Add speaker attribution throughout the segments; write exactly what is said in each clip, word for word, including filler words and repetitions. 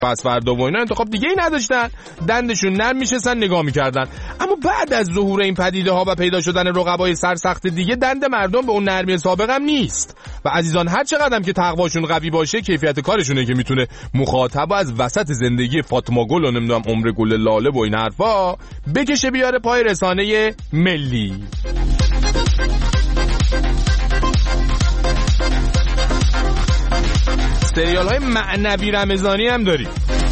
Speaker 1: پس فردا و اینا انتخاب دیگه ای نداشتن، دندشون نرم میشستن نگاه میکردن. اما بعد از ظهور این پدیده ها و پیدا شدن رقبای سرسخت دیگه، دند مردم به اون نرمی سابق هم نیست. و عزیزان هر چقدر هم که تقواشون قوی باشه، کیفیت کارشونه که میتونه مخاطب از وسط زندگی فاطمه گل و نمیدونم عمر گل لاله و این حرفا بکشه بیاره پای رسانه ملی. سریال های معنوی رمضانی هم داریم.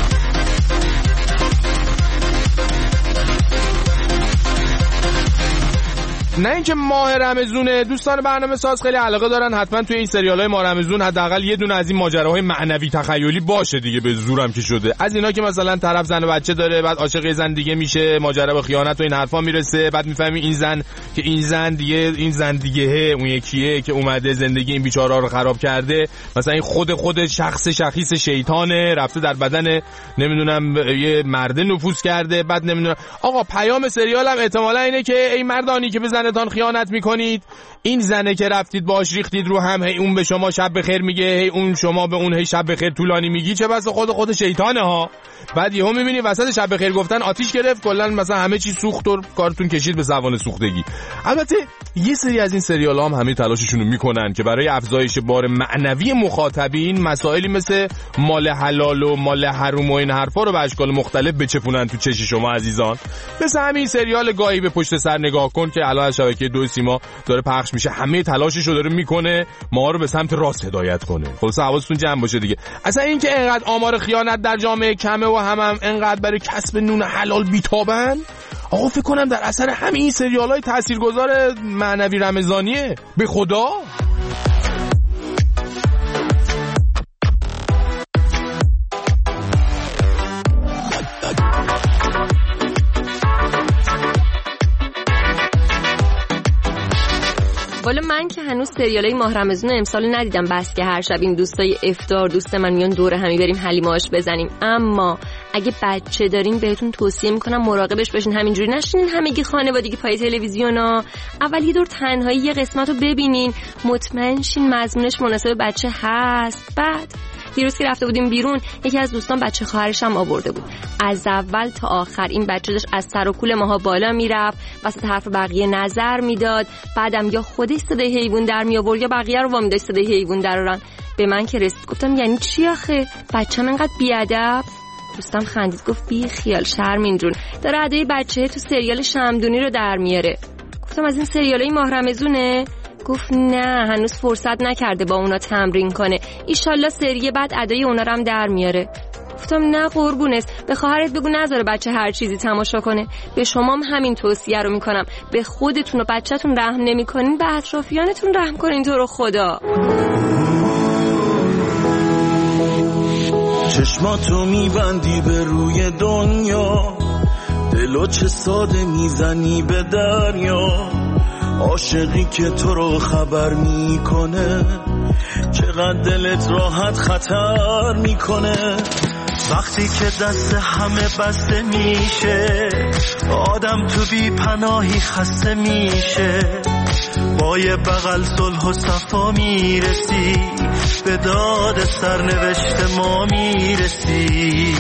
Speaker 1: نه اینکه ماه رمضونه، دوستان برنامه ساز خیلی علاقه دارن حتما توی این سریال‌های ماه رمضون حداقل یه دونه از این ماجراهای معنوی تخیلی باشه دیگه. به زورم که شده، از اینا که مثلا طرف زن و بچه داره، بعد عاشق یه زن دیگه میشه، ماجرا به خیانت و این حرفا میرسه، بعد میفهمی این زن که این زن دیگه این زن دیگه اون یکیه که اومده زندگی این بیچاره‌ها رو خراب کرده، مثلا این خود خود شخص شخیص شیطانه رفته در بدن نمیدونم یه مرد نفوذ کرده. بعد نمیدونم آقا پیام سریال هم احتمالاً اینه که ای مردانی که به زنتان خیانت میکنید، این زنه که رفتید باش ریختید رو هم، هی اون به شما شب بخیر میگه، هی اون شما به اون هی شب بخیر طولانی میگی، چه بس خود خود شیطانه ها. بعد یهو میبینی وسط شب بخیر گفتن آتیش گرفت، کلا مثلا همه چی سوخت و کارتون کشید به زبان سوختگی. البته یه سری از این سریال ها هم همه تلاششون رو میکنن که برای افزایش بار معنوی مخاطبین مسائلی مثل مال حلال و مال حرام و این حرفا رو به اشکال مختلف بچپونن تو چش شما عزیزان. مثل همین سریال گاهی به پشت سر نگاه کن که الان از شبکه دو سیما داره پخش میشه، همه تلاشش رو داره میکنه ما رو به سمت راست هدایت کنه. خلاص حواستون جمع باشه دیگه. اصلا این که اینقدر آمار خیانت در جامعه کمه و هم هم اینقدر برای کسب نون حلال بیتابن، آقا فکر کنم در اثر همین سریال‌های تاثیرگذار معنوی رمضانیه. به خدا
Speaker 2: والا من که هنوز سریالای ماه رمضان امسال ندیدم، بس که هر شب این دوستای افطار دوست من میان دور همی بریم حلیم آش بزنیم. اما اگه بچه دارین بهتون توصیه میکنم مراقبش باشین، همینجوری نشینین همگی خانوادگی پای تلویزیونا. اول یه دور تنهایی یه قسمت رو ببینین، مطمئن شین مضمونش مناسب بچه هست. بعد دیروز که رفته بودیم بیرون، یکی از دوستان بچه خواهرش هم آورده بود. از اول تا آخر این بچه داشت از سر و کول ماها بالا میرفت، وسط حرف بقیه نظر میداد، بعدم یا خودش صدای حیوان در می آورد یا بقیه رو وامی داشت صدای حیوان درارن. به من که رسید گفتم یعنی چی آخه؟ بچه‌م اینقدر بیادب؟ دوستم خندید گفت بی خیال شرمین جون، داره ادای بچه تو سریال شمدونی رو در میاره. گفتم از این سریالای ماه رمضونه؟ گفت نه هنوز فرصت نکرده با اونا تمرین کنه، ایشالله سری بعد ادای اونا رو هم در میاره. گفتم نه قربونت، به خواهرت بگو نذاره بچه هر چیزی تماشا کنه. به شما هم همین توصیه رو میکنم، به خودتون و بچه‌تون رحم نمیکنین به اطرافیانتون رحم کنین تو رو خدا.
Speaker 3: چشماتو میبندی به روی دنیا، دلو چه ساده میزنی به دریا، عاشقی که تو رو خبر میکنه، چقدر دلت راحت خطر میکنه. وقتی که دست همه بسته میشه، آدم تو بی پناهی خسته میشه، با یه بغل صلح و صفا میرسی، به داد سرنوشت ما میرسی.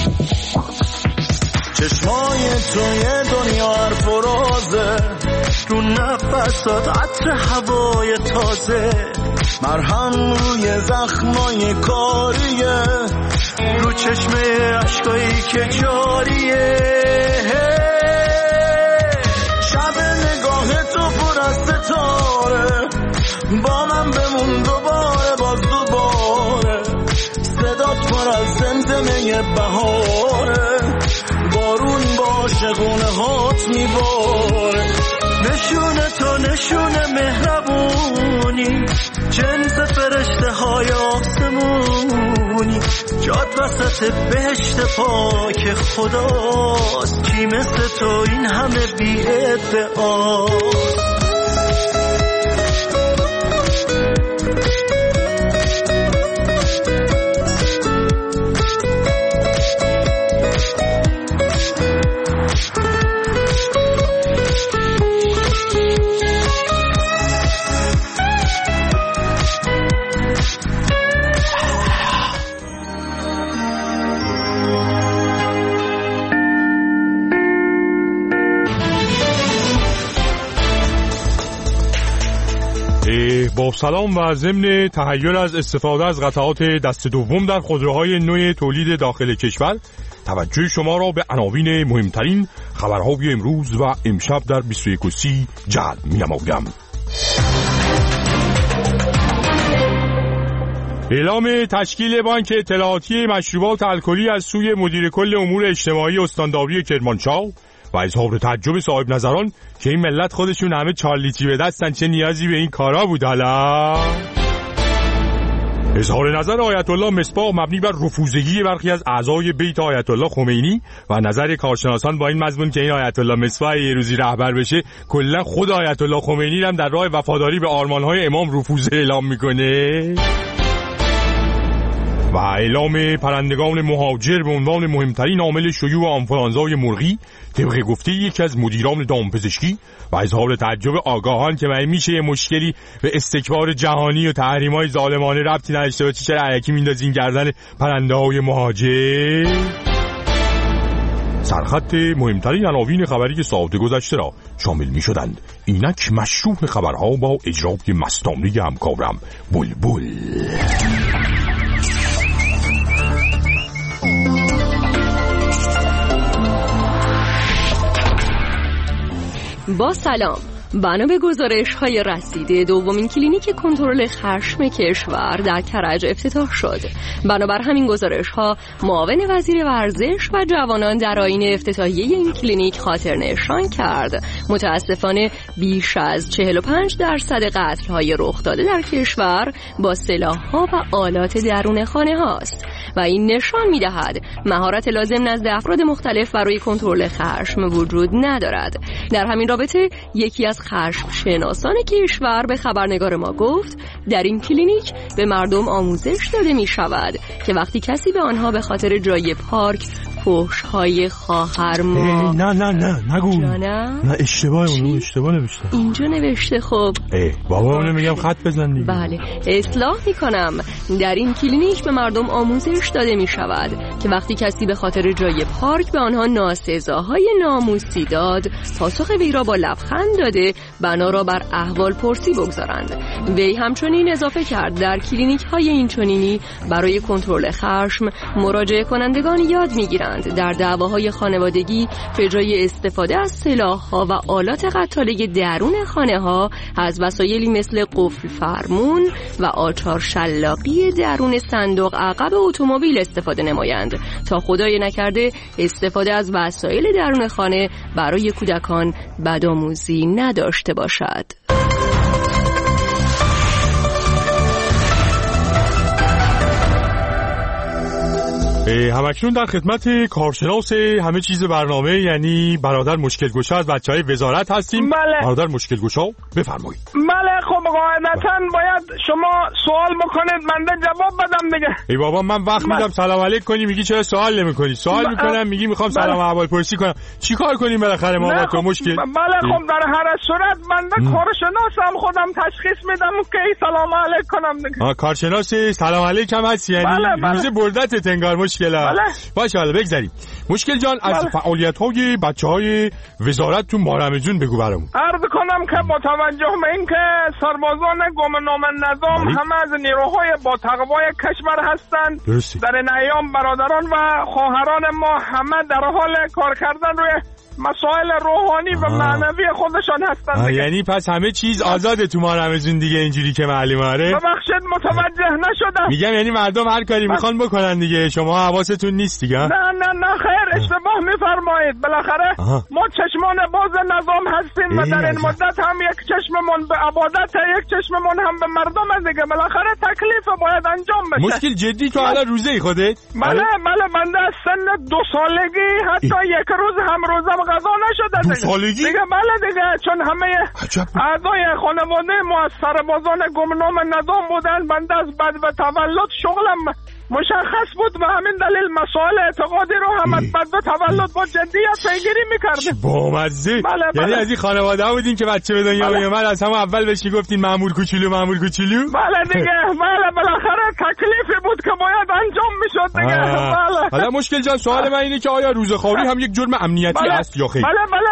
Speaker 3: چشمای تو یه دنیا حرف و رازه، رو نفسات عطر هوای تازه، مرهم روی زخمای کاریه، رو چشمه عشقایی که جاریه. شب نگاه تو پر از ستاره، با من بمون دوباره باز دوباره، صدات پر از زمزمه بهاره، بارون با شگونه هات میباره. نشونه تو نشونه مهربونی، جنس فرشته های آسمونی، جاد وسط بهشت پاک خداست، کی مثل تو این همه بی ادعاست.
Speaker 1: با سلام و ضمن تحیر از استفاده از قطعات دست دوم در خودروهای نوع تولید داخل کشور، توجه شما را به عناوین مهمترین خبرهای امروز و امشب در بیست و یک و سی جلب می‌نمایم. اعلام تشکیل بانک اطلاعاتی مشروبات الکلی از سوی مدیر کل امور اجتماعی استانداری کرمانشاه و اظهار تعجب صاحب نظران که این ملت خودشون همه چارلیتی به دستن، چه نیازی به این کارا بود. حالا اظهار نظر آیت الله مصباح مبنی بر رفوزگی برخی از اعضای بیت آیت الله خمینی و نظر کارشناسان با این مضمون که این آیت الله مصباح یه روزی رهبر بشه، کلا خود آیت الله خمینی هم در راه وفاداری به آرمان‌های امام رفوزه اعلام میکنه. و اعلام پرندگان مهاجر به عنوان مهمترین عامل شیوع آنفولانزای مرغی طبق گفته یکی از مدیران دامپزشکی و اظهار تعجب آگاهان که مگه میشه یه مشکلی به استکبار جهانی و تحریم‌های ظالمانه ربطی نداشته باشه، چرا الکی میندازین گردن پرنده‌های مهاجر؟ سرخط مهمترین عناوین خبری که ساعت گذشته را شامل می‌شدند. اینک مشروع خبرها با اجرای مستانه همکارم بلبل.
Speaker 2: با سلام، بنا به گزارش‌های رسیده دومین کلینیک کنترل خشم کشور در کرج افتتاح شد. بنابر همین گزارش‌ها معاون وزیر ورزش و جوانان در آیین افتتاحیه این کلینیک خاطر نشان کرد متاسفانه بیش از چهل و پنج درصد قتل‌های رخ داده در کشور با سلاح‌ها و آلات درون خانه هاست و این نشان می‌دهد مهارت لازم نزد افراد مختلف برای کنترل خشم وجود ندارد. در همین رابطه یکی از خشم شناسان کشور به خبرنگار ما گفت در این کلینیک به مردم آموزش داده می شود که وقتی کسی به آنها به خاطر جای پارک فحش‌های خواهر ما
Speaker 1: نه نه نه نگو
Speaker 2: جانم؟
Speaker 1: نه اشتباه اونو اشتباه نوشته
Speaker 2: اینجا نوشته. خب
Speaker 1: ای بابا اونو میگم خط بزن دیگه.
Speaker 2: بله اصلاح میکنم. در این کلینیک به مردم آموزش داده می شود که وقتی کسی به خاطر جای پارک به آنها ناسزاهای ناموسی داد پاسخ وی را با لبخند داده بنا را بر احوال پرسی بگذارند. وی همچنین اضافه کرد در کلینیک های اینچنینی برای کنترل خشم مراجعه کنندگان یاد میگیرند در دعواهای خانوادگی به جای استفاده از سلاح‌ها و آلات قتاله درون خانه‌ها از وسایلی مثل قفل فرمون و آچار شلاقی درون صندوق عقب اتومبیل استفاده نمایند تا خدای نکرده استفاده از وسایل درون خانه برای کودکان بدآموزی نداشته باشد.
Speaker 1: همکنون در خدمت کارشناس همه چیز برنامه یعنی برادر مشکل گشا از بچهای وزارت هستیم.
Speaker 4: بله.
Speaker 1: برادر مشکل گشا بفرمایید.
Speaker 4: بله خب قاعدتاً باید شما سوال بکنید من جواب بدم دیگه.
Speaker 1: ای بابا من وقت میدم سلام علیک کنی میگی چرا سوال نمیکنی؟ سوال ب... میکنم میگی میخوام بله. سلام احوال پرسی کنم. چیکار کنیم بالاخره ما با تو مشکل؟
Speaker 4: بله خب در هر صورت من کارشناسم خودم تشخیص میدم که سلام علیک کنم دیگه.
Speaker 1: آ کارشناس سلام علیک هم هستی یعنی بله بله. روز بردت تنگار مشکل. بله. باشه حالا بگذاریم. مشکل جان از بله. فعالیت‌های بچه‌های وزارت تو مارمزون بگو برامون.
Speaker 4: عرض کنم که با توجه به اینکه سربازان گمنام نظام بله. همه از نیروهای با تقوای کشور هستند درسته. در این ایام برادران و خواهران ما همه در حال کار کردن روی مسائل روحانی و معنوی خودشان هستند.
Speaker 1: یعنی پس همه چیز آزاده تو مارمزون دیگه اینجوری که معلومه. آره
Speaker 4: ببخشید متوجه نشدم.
Speaker 1: میگم یعنی مردم هر کاری میخوان بکنن دیگه شما حواستون نیست دیگه.
Speaker 4: نه نه نه خیر اشتباه میفرمایید. بالاخره ما چشمان باز نظام هستیم و در این مدت هم یک چشممون به عبادت یک چشممون هم به مردم دیگه. بالاخره تکلیف باید انجام بشه.
Speaker 1: مشکل جدی تو حالا روزه ای خودت؟
Speaker 4: بله بله بنده از سن دو سالگی حتی یک روز هم روزم غذا نشده
Speaker 1: دو سالگی؟
Speaker 4: دیگه بله دیگه چون همه اعضای خانواده ما از سربازان گمنام نظام بودن. بنده از بعد به تولد شغلم مشخص بود و همین دلیل مسائل اعتقادی رو هم از بعد به تولد با جدیت پیگیری میکردیم.
Speaker 1: با مزه.
Speaker 4: بله بله.
Speaker 1: یعنی از این خانواده ها بودین که بچه به دنیا بله. میومد از همون اول بهش گفتین مامور کوچولو مامور کوچولو؟
Speaker 4: بله دیگه بله بالاخره تکلیفی بود که باید انجام میشد دیگه. بله.
Speaker 1: حالا مشکل جان سوال من اینه که آیا روزخواری هم یک جرم امنیتی
Speaker 4: بله.
Speaker 1: است یا خیر؟
Speaker 4: بله بله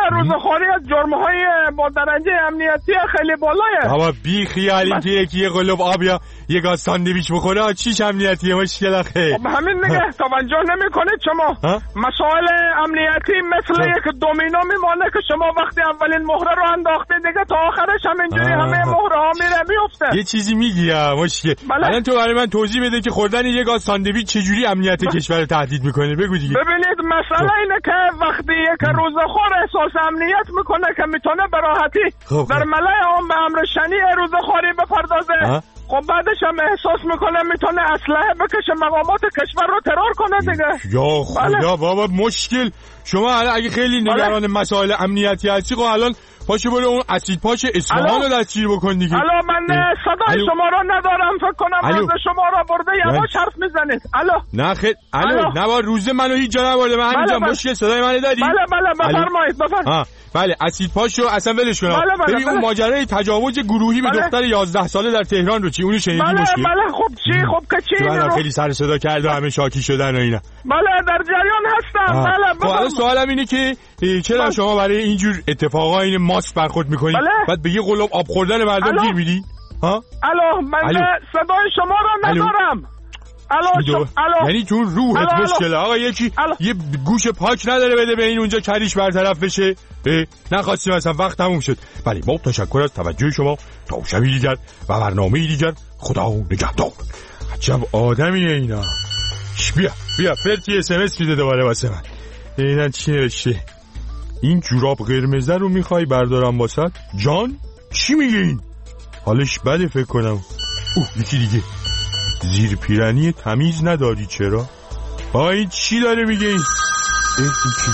Speaker 4: روزخواری از جرم‌های با درجه امنیتی خیلی بالایه.
Speaker 1: بابا بی خیالیم که یکی یه قلوب آب یا یه گاز ساندویچ بخوره چیش امنیتیه مشکل آخه.
Speaker 4: خب همین دیگه توجه نمی‌کنید شما. مسائل امنیتی مثل یک دومینو میمونه که شما وقتی اولین مهره رو انداخته دیگه تا آخرش همینجوری همه مهره ها میره میفته.
Speaker 1: یه چیزی میگی مشکل. الان تو برای من توضیح بده که خوردن یه گاز ساندویچ چجوری امنیت کشور رو تهدید میکنه. بگو دیگه.
Speaker 4: ببینید مسئله اینه که وقتی یک روزخوار احساس امنیت میکنه که میتونه به راحتی در ملأ عام به امر شنیع روزخواری بپردازه، خب بعدش هم احساس میکنه میتونه اسلحه بکشه مقامات کشور رو ترور کنه دیگه.
Speaker 1: یا خدا بابا مشکل. شما اگه خیلی نگران مسائل امنیتی هستی خب الان پاشو برو اون اسید پاش اصفهان رو دستگیر بکن دیگه.
Speaker 4: الو من صدای شما رو ندارم فکر کنم روز شما رو برده یواش حرف میزنید. الو
Speaker 1: نه خیلی الو نه با روز منو هیچ جا نبرده. من همینجا مشکل صدای منو داری؟
Speaker 4: بله بله بفرمایید بفرمایید.
Speaker 1: بله اسید پاشو اصلا ولش کن. ببین اون ماجرای تجاوز گروهی به دختر یازده ساله در تهران رو چی اونو شنیدی مشکل؟
Speaker 4: بله بله خب چی خب که چی
Speaker 1: رو خیلی سر صدا کرد و همه شاکی شدن و اینا.
Speaker 4: بله در جریان هستم. بله
Speaker 1: خب الان سوالم اینه که چرا شما برای اینجور اتفاقا این ماسک برخورد میکنید بعد به یه قلوب آب خوردن مردم گیر میدی؟ ها
Speaker 4: الو من صدای شما رو ندارم. الو الو
Speaker 1: یعنی تو روحت مشکله آقا. یکی یه گوش پاک نداره بده به این اونجا کریش برطرف بشه. نخواستیم اصلا وقت تموم شد. بله با تشکر از توجه شما. تا شبی دیگر و برنامه دیگر خدا نگهدار. عجب آدمیه اینا. بیا بیا فرتی اس ام اس میده دوباره واسه من. اینا چی نوشته؟ این جوراب قرمزه رو میخوای بردارم واسط؟ جان چی میگه این؟ حالش بده فکر کنم. اوه یکی دیگه. زیر پیرنی تمیز نداری چرا؟ با این چی داره میگه این؟ این چی؟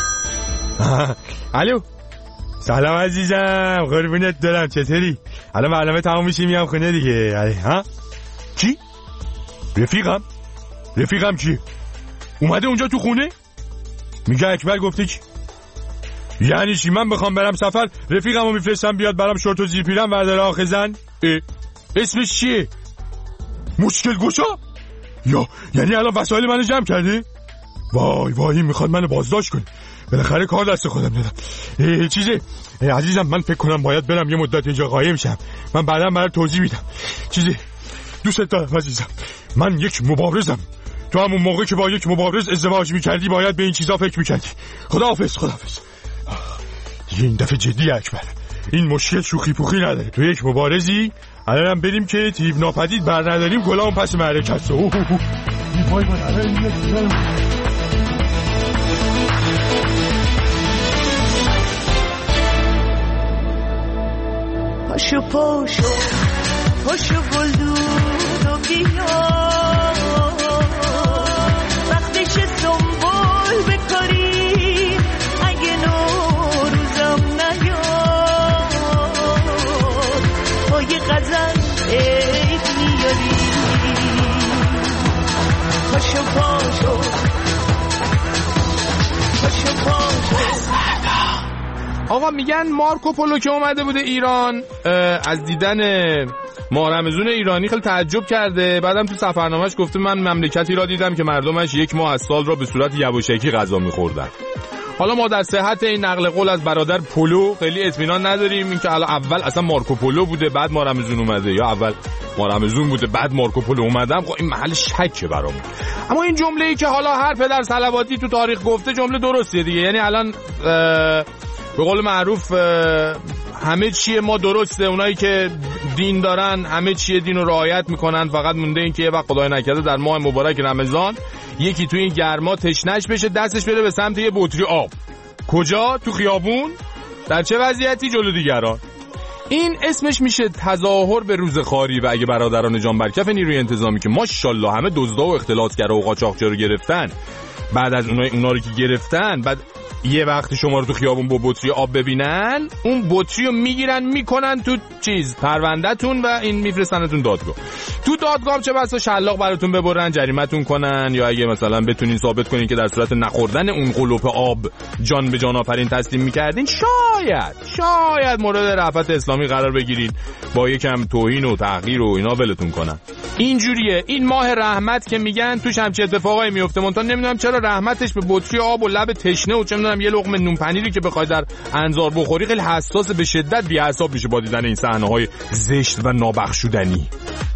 Speaker 1: الو سلام عزیزم قربونت دارم چطوری؟ الان برنامه تمام میشه میام خونه دیگه. ها؟ چی؟ رفیقم؟ رفیقم چی؟ اومده اونجا تو خونه؟ میگه اکبر گفته چی؟ یعنی چی من بخوام برم سفر رفیقمو میفرستم بیاد برام شورت و زیر پیرن برداره آخه زن؟ اسمش چیه؟ مشکل گشا؟ یا یعنی الان وسایل منو جمع کرده؟ وای وای میخواد منو بازداشت کنه. بالاخره کار دست خودم دادم. چیزه عزیزم من فکر کنم باید برم یه مدت اینجا قایم شم. من بعدا برات توضیح میدم. چیزه دوست دارم عزیزم. من یک مبارزم. تو همون موقع که با یک مبارز ازدواج میکردی باید به این چیزا فکر میکردی. خداحافظ خداحافظ. دیگه این دفعه جدی اکبر. این مشکل شوخی پوخی نداره. تو یک مبارزی الانم بریم که تیو ناپدید بر نداریم گلام پس معرکت. اوه اوه وای وای
Speaker 5: پاشو پاشو پاشو گلدون و بیا وقتش سنبول بکاری اگه نوروزم نیاد با یه غزل عید میاری. پاشو پاشو پاشو پاشو.
Speaker 1: آقا میگن مارکو پولو که اومده بوده ایران از دیدن ماه رمضون ایرانی خیلی تعجب کرده. بعدم تو سفرنامه‌اش گفته من مملکتی را دیدم که مردمش یک ماه از سال را به صورت یواشکی غذا می‌خوردن. حالا ما در صحت این نقل قول از برادر پولو خیلی اطمینان نداریم. این که حالا اول اصلا مارکو پولو بوده بعد ماه رمضون اومده یا اول ماه رمضون بوده بعد مارکو پولو اومدم. خب این محل شکه برام. اما این جمله‌ای که حالا هر پدر صلواتی تو تاریخ گفته جمله درستیه دیگه. یعنی الان به قول معروف همه چیه ما درسته. اونایی که دین دارن همه چیه دین رو رعایت میکنن. فقط مونده این که یه وقت خدای نکرده در ماه مبارک رمضان یکی تو این گرما تشنش بشه دستش بره به سمت یه بطری آب. کجا؟ تو خیابون؟ در چه وضعیتی؟ جلو دیگران. این اسمش میشه تظاهر به روزخواری. و اگه برادران جان برکف نیروی انتظامی که ماشاءالله همه دزدا و اختلاسگرا و قاچاقچی رو گرفتن، بعد از اونای اونا رو که گرفتن بعد یه وقتی شما رو تو خیابون با بطری آب ببینن اون بطری رو میگیرن میکنن تو چیز پروندهتون و این میفرستنتون دادگاه. تو دادگاه چه بسا شلاق براتون ببرن جریمتون کنن یا اگه مثلا بتونین ثابت کنین که در صورت نخوردن اون قلوپ آب جان به جان آفرین تسلیم میکردین شاید شاید مورد رأفت اسلامی قرار بگیرید با یکم توهین و تحقیر و اینا ولتون کنن. اینجوریه این ماه رحمت که میگن توش همچه اتفاقایی میفته. منتها نمیدونم چرا رحمتش به بطری آب و لب تشنه و چه میدونم یه لقمه نون پنیری که بخوای در انظار بخوری خیلی حساس به شدت بی‌حساب میشه با دیدن این صحنه‌های زشت و نابخشودنی.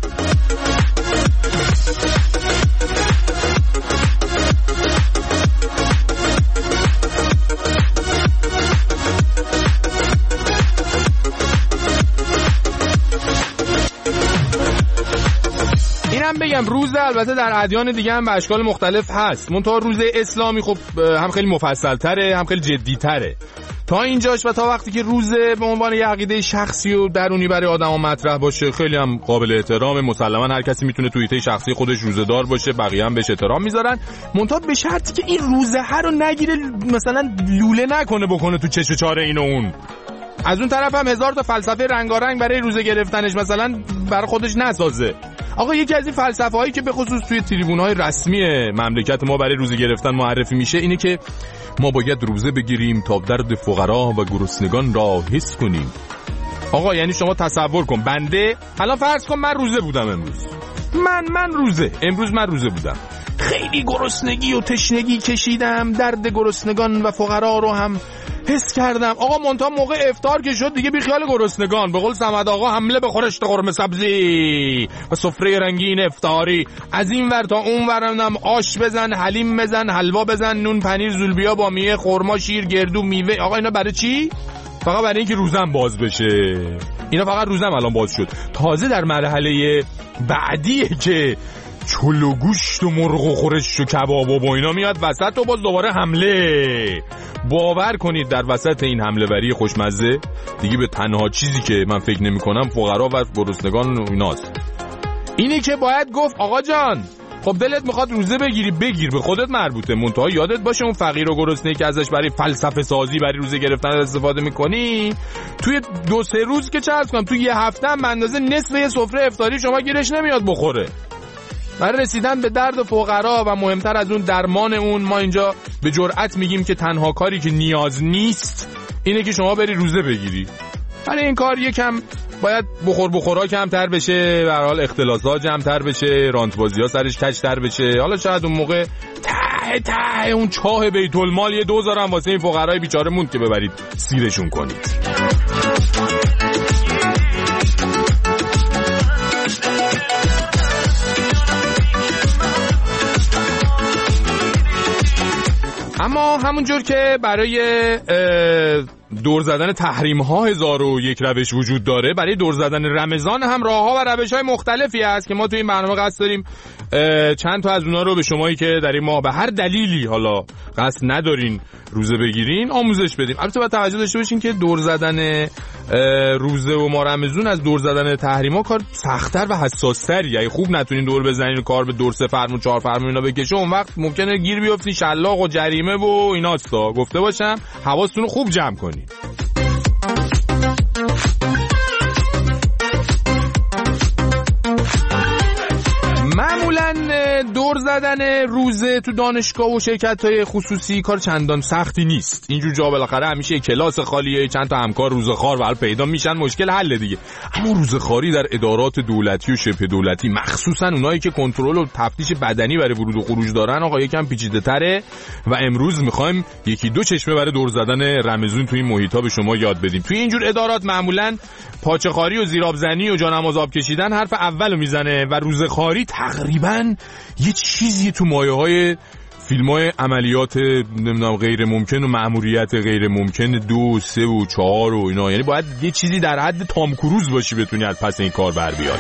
Speaker 1: بگم روز البته در ادیان دیگه هم به اشکال مختلف هست، منتها روز اسلامی خب هم خیلی مفصل تره هم خیلی جدی تره تا اینجاش، و تا وقتی که روز به عنوان یه عقیده شخصی و درونی برای آدما مطرح باشه خیلی هم قابل احترامه. مسلما هر کسی میتونه تو ایته شخصی خودش روزه‌دار باشه، بقیه هم بهش احترام میذارن، منتها به شرطی که این روزه ها رو نگیره مثلا لوله نکنه بکنه تو چش و چاره این و اون. از اون طرف هم هزار تا فلسفه رنگارنگ برای روزه گرفتنش مثلا برای خودش نسازه. آقا یکی از این فلسفه هایی که به خصوص توی تریبون‌های رسمی مملکت ما برای روزه گرفتن معرفی میشه اینه که ما باید روزه بگیریم تا درد فقرا و گرسنگان را حس کنیم. آقا یعنی شما تصور کن بنده الان فرض کن من روزه بودم امروز، من من روزه امروز من روزه بودم، خیلی گرسنگی و تشنگی کشیدم، درد گرسنگان و فقرا رو هم حس کردم. آقا منتها موقع افطار که شد دیگه بی خیال گرسنگان، به قول صمد آقا حمله به خورشت قرمه سبزی و سفره رنگین افطاری، از این ور تا اون ورم آش بزن، حلیم بزن، حلوا بزن، نون پنیر زولبیا با میوه، خرما، شیر، گردو، میوه. آقا اینا برای چی؟ فقط برای اینکه روزم باز بشه. اینا فقط روزم الان باز شد. تازه در مرحله بعدیه که چلو گوشت و مرغ و خورش و کباب و اینا میاد وسط و باز دوباره حمله. باور کنید در وسط این حمله وری خوشمزه دیگه به تنها چیزی که من فکر نمی کنم فقرا و گرسنگان و ایناست. اینی که باید گفت آقا جان خب دلت میخواد روزه بگیری بگیر، به خودت مربوطه، منتها یادت باشه اون فقیر و گرسنه‌ای که ازش برای فلسفه سازی برای روزه گرفتن استفاده میکنی توی دو سه روز که چه عرض کنم توی یه هفته هم به اندازه نصف یه سفره افطاری شما گیرش نمیاد بخوره. برای رسیدن به درد فقرا و مهمتر از اون درمان اون ما اینجا به جرئت میگیم که تنها کاری که نیاز نیست اینه که شما بری روزه بگیری. برای این کار یکم باید بخور بخورا کمتر بشه، به هر حال اختلاسات جمع‌تر بشه، رانت‌بازی‌ها سرش کج‌تر بشه. حالا شاید اون موقع ته ته اون چاه بیت المال یه دوزار هم واسه این فقرای بیچاره موند که ببرید سیرشون کنید. اما همونجور که برای دور زدن تحریم ها هزار و یک روش وجود داره، برای دور زدن رمضان هم راه ها و روش های مختلفی هست که ما توی این برنامه قصد داریم چند تا از اونا رو به شمایی که در این ماه به هر دلیلی حالا قصد ندارین روزه بگیرین آموزش بدیم. البته باید توجه داشته باشین که دور زدن روزه و ماه رمضان از دور زدن تحریم ها کار سخت‌تر و حساس‌تری، یعنی خوب نتونین دور بزنین و کار به دور سه فرمون چهار فرمون اینا بکشه، اون وقت ممکنه گیر بیافتین شلاق و جریمه و ایناستا. گفته باشم حواستون رو خوب جمع کنین. معمولاً دور زدن روزه تو دانشگاه و شرکت‌های خصوصی کار چندان سختی نیست. اینجور جا بالاخره همیشه کلاس خالیه، چند تا همکار روزخوار ولی پیدا میشن، مشکل حل دیگه. اما روزخواری در ادارات دولتی و شبه دولتی، مخصوصاً اونایی که کنترل و تفتیش بدنی برای ورود و خروج دارن، آقا یکم پیچیده‌تره و امروز می‌خوایم یکی دو چشمه برای دور زدن رمضان تو این محیطا به شما یاد بدیم. تو اینجور ادارات معمولاً پاچه‌خواری و زیرآبزنی و جانماز آب کشیدن حرف اولو میزنه و روزخواری تقریباً یه چیزی تو مایه‌های فیلم‌های عملیات نمیدونم غیر ممکن و مأموریت غیر ممکن دو سه و چهار و اینا، یعنی باید یه چیزی در حد تام کروز باشی بتونی از پس این کار بر بیاری.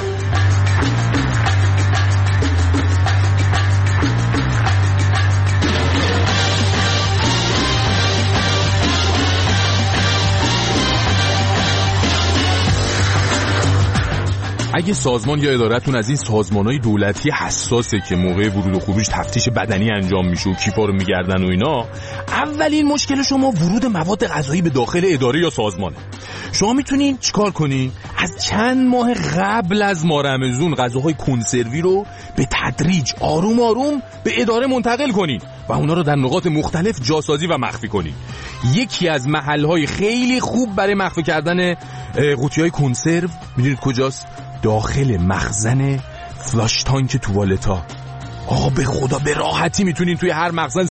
Speaker 1: اگه سازمان یا ادارتون از این سازمان‌های دولتی حساسه که موقع ورود و خروج تفتیش بدنی انجام میشه و کیفا رو میگردن و اینا، اولین مشکل شما ورود مواد غذایی به داخل اداره یا سازمانه. شما میتونین چیکار کنین؟ از چند ماه قبل از ماه رمضان غذاهای کنسروی رو به تدریج آروم آروم به اداره منتقل کنین و اونا رو در نقاط مختلف جاسازی و مخفی کنین. یکی از محل‌های خیلی خوب برای مخفی کردن قوطی‌های کنسرو میدونید کجاست؟ داخل مخزن فلاش تانک توالتا. آقا به خدا به راحتی میتونین توی هر مخزن